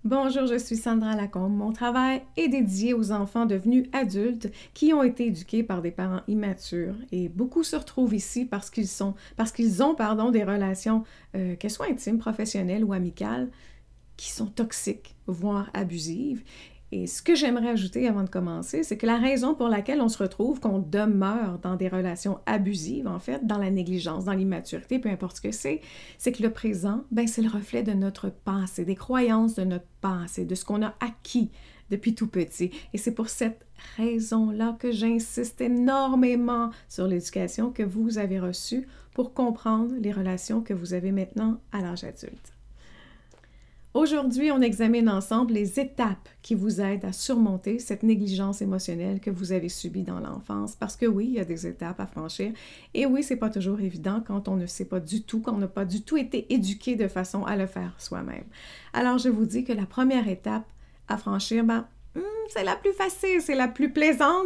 Bonjour, je suis Sandra Lacombe. Mon travail est dédié aux enfants devenus adultes qui ont été éduqués par des parents immatures et beaucoup se retrouvent ici parce qu'ils ont des relations, qu'elles soient intimes, professionnelles ou amicales, qui sont toxiques, voire abusives. Et ce que j'aimerais ajouter avant de commencer, c'est que la raison pour laquelle on se retrouve, qu'on demeure dans des relations abusives, en fait, dans la négligence, dans l'immaturité, peu importe ce que c'est que le présent, c'est le reflet de notre passé, des croyances de notre passé, de ce qu'on a acquis depuis tout petit. Et c'est pour cette raison-là que j'insiste énormément sur l'éducation que vous avez reçue pour comprendre les relations que vous avez maintenant à l'âge adulte. Aujourd'hui, on examine ensemble les étapes qui vous aident à surmonter cette négligence émotionnelle que vous avez subie dans l'enfance. Parce que oui, il y a des étapes à franchir. Et oui, c'est pas toujours évident quand on ne sait pas du tout, quand on n'a pas du tout été éduqué de façon à le faire soi-même. Alors, je vous dis que la première étape à franchir, c'est la plus facile, c'est la plus plaisante,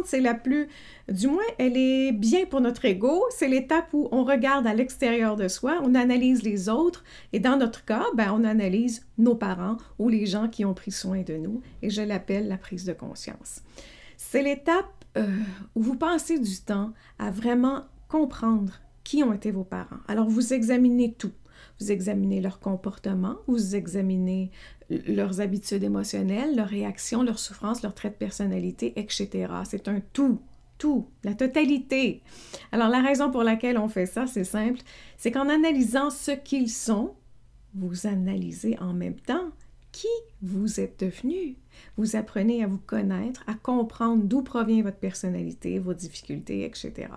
du moins, elle est bien pour notre ego. C'est l'étape où on regarde à l'extérieur de soi, on analyse les autres et dans notre cas, on analyse nos parents ou les gens qui ont pris soin de nous et je l'appelle la prise de conscience. C'est l'étape où vous passez du temps à vraiment comprendre qui ont été vos parents. Alors, vous examinez tout. Vous examinez leur comportement, vous examinez leurs habitudes émotionnelles, leurs réactions, leurs souffrances, leurs traits de personnalité, etc. C'est un tout, la totalité. Alors, la raison pour laquelle on fait ça, c'est simple, c'est qu'en analysant ce qu'ils sont, vous analysez en même temps qui vous êtes devenu. Vous apprenez à vous connaître, à comprendre d'où provient votre personnalité, vos difficultés, etc.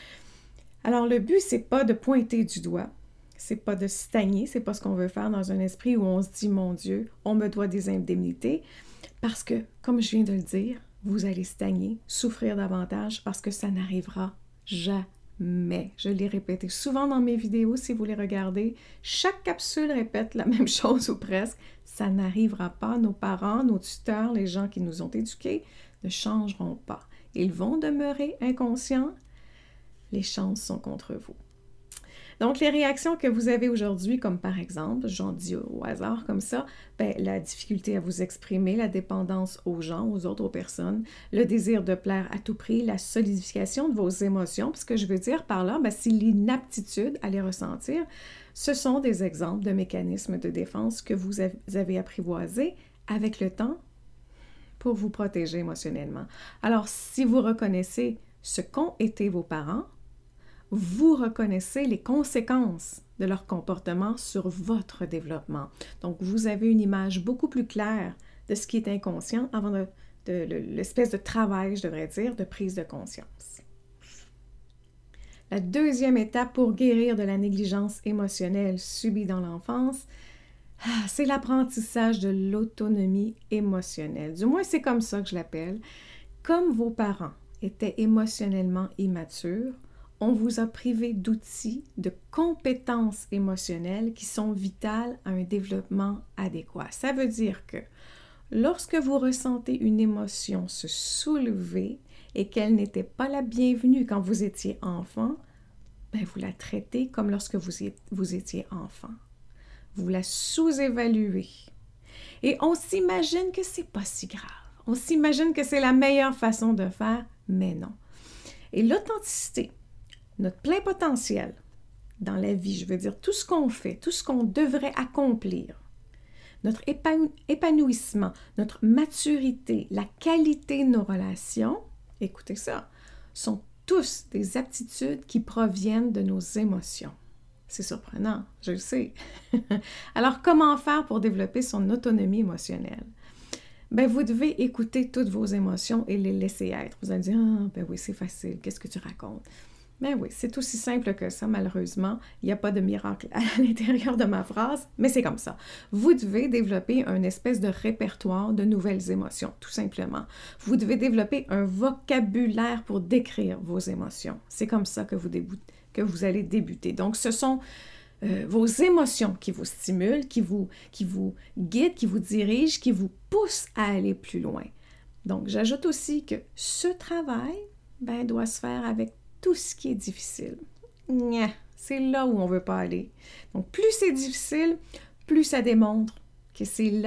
Alors, le but, c'est pas de pointer du doigt. C'est pas de stagner, c'est pas ce qu'on veut faire dans un esprit où on se dit, mon Dieu, on me doit des indemnités. Parce que, comme je viens de le dire, vous allez stagner, souffrir davantage parce que ça n'arrivera jamais. Je l'ai répété souvent dans mes vidéos, si vous les regardez. Chaque capsule répète la même chose ou presque. Ça n'arrivera pas. Nos parents, nos tuteurs, les gens qui nous ont éduqués ne changeront pas. Ils vont demeurer inconscients. Les chances sont contre vous. Donc, les réactions que vous avez aujourd'hui, comme par exemple, j'en dis au hasard comme ça, la difficulté à vous exprimer, la dépendance aux gens, aux autres, aux personnes, le désir de plaire à tout prix, la solidification de vos émotions. Puis ce que je veux dire par là, c'est l'inaptitude à les ressentir. Ce sont des exemples de mécanismes de défense que vous avez apprivoisés avec le temps pour vous protéger émotionnellement. Alors, si vous reconnaissez ce qu'ont été vos parents, vous reconnaissez les conséquences de leur comportement sur votre développement. Donc, vous avez une image beaucoup plus claire de ce qui est inconscient avant l'espèce de travail, je devrais dire, de prise de conscience. La deuxième étape pour guérir de la négligence émotionnelle subie dans l'enfance, c'est l'apprentissage de l'autonomie émotionnelle. Du moins, c'est comme ça que je l'appelle. Comme vos parents étaient émotionnellement immatures, on vous a privé d'outils, de compétences émotionnelles qui sont vitales à un développement adéquat. Ça veut dire que lorsque vous ressentez une émotion se soulever et qu'elle n'était pas la bienvenue quand vous étiez enfant, vous la traitez comme lorsque vous étiez enfant. Vous la sous-évaluez. Et on s'imagine que c'est pas si grave. On s'imagine que c'est la meilleure façon de faire, mais non. Et l'authenticité, notre plein potentiel dans la vie, je veux dire tout ce qu'on fait, tout ce qu'on devrait accomplir, notre épanouissement, notre maturité, la qualité de nos relations, écoutez ça, sont tous des aptitudes qui proviennent de nos émotions. C'est surprenant, je le sais. Alors, comment faire pour développer son autonomie émotionnelle? Vous devez écouter toutes vos émotions et les laisser être. Vous allez dire, oui, c'est facile, qu'est-ce que tu racontes? Oui, c'est aussi simple que ça, malheureusement. Il n'y a pas de miracle à l'intérieur de ma phrase, mais c'est comme ça. Vous devez développer une espèce de répertoire de nouvelles émotions, tout simplement. Vous devez développer un vocabulaire pour décrire vos émotions. C'est comme ça que vous allez débuter. Donc, ce sont vos émotions qui vous stimulent, qui vous guident, qui vous dirigent, qui vous poussent à aller plus loin. Donc, j'ajoute aussi que ce travail doit se faire avec tout ce qui est difficile. C'est là où on ne veut pas aller. Donc, plus c'est difficile, plus ça démontre que c'est là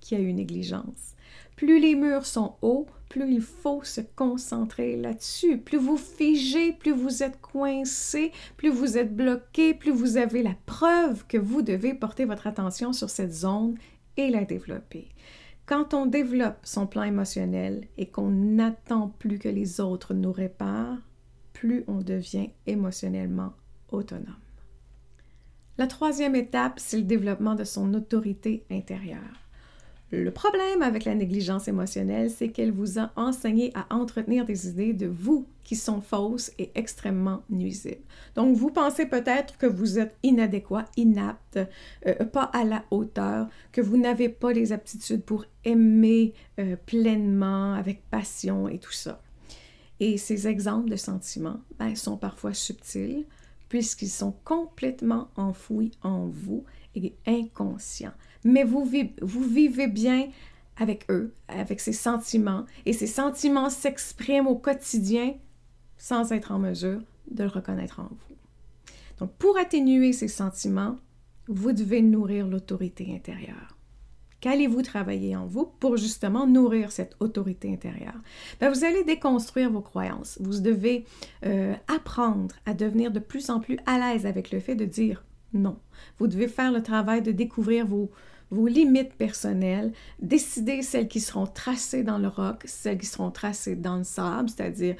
qu'il y a eu négligence. Plus les murs sont hauts, plus il faut se concentrer là-dessus. Plus vous figez, plus vous êtes coincé, plus vous êtes bloqué, plus vous avez la preuve que vous devez porter votre attention sur cette zone et la développer. Quand on développe son plan émotionnel et qu'on n'attend plus que les autres nous réparent, plus on devient émotionnellement autonome. La troisième étape, c'est le développement de son autorité intérieure. Le problème avec la négligence émotionnelle, c'est qu'elle vous a enseigné à entretenir des idées de vous qui sont fausses et extrêmement nuisibles. Donc, vous pensez peut-être que vous êtes inadéquat, inapte, pas à la hauteur, que vous n'avez pas les aptitudes pour aimer pleinement, avec passion et tout ça. Et ces exemples de sentiments sont parfois subtils, puisqu'ils sont complètement enfouis en vous et inconscients. Mais vous vivez bien avec eux, avec ces sentiments, et ces sentiments s'expriment au quotidien sans être en mesure de le reconnaître en vous. Donc, pour atténuer ces sentiments, vous devez nourrir l'autorité intérieure. Qu'allez-vous travailler en vous pour justement nourrir cette autorité intérieure? Vous allez déconstruire vos croyances. Vous devez apprendre à devenir de plus en plus à l'aise avec le fait de dire non. Vous devez faire le travail de découvrir vos limites personnelles, décider celles qui seront tracées dans le roc, celles qui seront tracées dans le sable, c'est-à-dire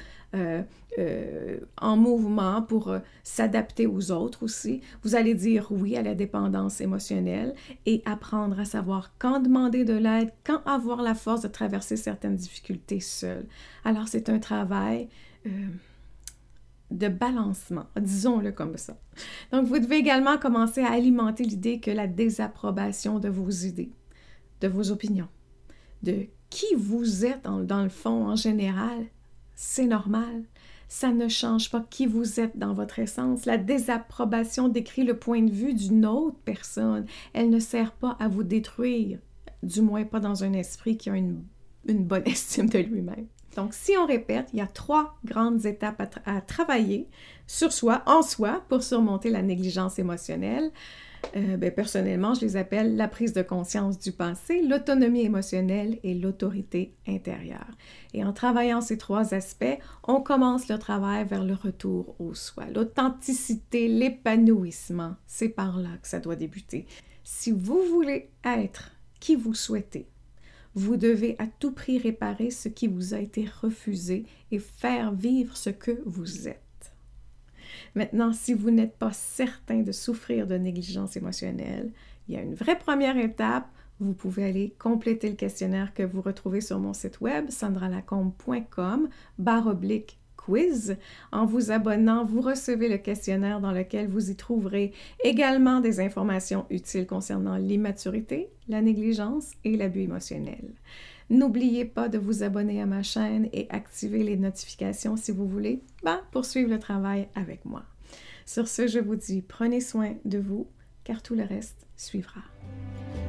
en mouvement pour s'adapter aux autres aussi. Vous allez dire oui à la dépendance émotionnelle et apprendre à savoir quand demander de l'aide, quand avoir la force de traverser certaines difficultés seul. Alors, c'est un travail de balancement, disons-le comme ça. Donc, vous devez également commencer à alimenter l'idée que la désapprobation de vos idées, de vos opinions, de qui vous êtes dans le fond en général, c'est normal. Ça ne change pas qui vous êtes dans votre essence. La désapprobation décrit le point de vue d'une autre personne. Elle ne sert pas à vous détruire, du moins pas dans un esprit qui a une bonne estime de lui-même. Donc, si on répète, il y a 3 grandes étapes à travailler sur soi, en soi, pour surmonter la négligence émotionnelle. Personnellement, je les appelle la prise de conscience du passé, l'autonomie émotionnelle et l'autorité intérieure. Et en travaillant ces 3 aspects, on commence le travail vers le retour au soi, l'authenticité, l'épanouissement. C'est par là que ça doit débuter. Si vous voulez être qui vous souhaitez, vous devez à tout prix réparer ce qui vous a été refusé et faire vivre ce que vous êtes. Maintenant, si vous n'êtes pas certain de souffrir de négligence émotionnelle, il y a une vraie première étape. Vous pouvez aller compléter le questionnaire que vous retrouvez sur mon site web, sandralacombe.com/quiz. En vous abonnant, vous recevez le questionnaire dans lequel vous y trouverez également des informations utiles concernant l'immaturité, la négligence et l'abus émotionnel. N'oubliez pas de vous abonner à ma chaîne et activer les notifications si vous voulez poursuivre le travail avec moi. Sur ce, je vous dis prenez soin de vous, car tout le reste suivra.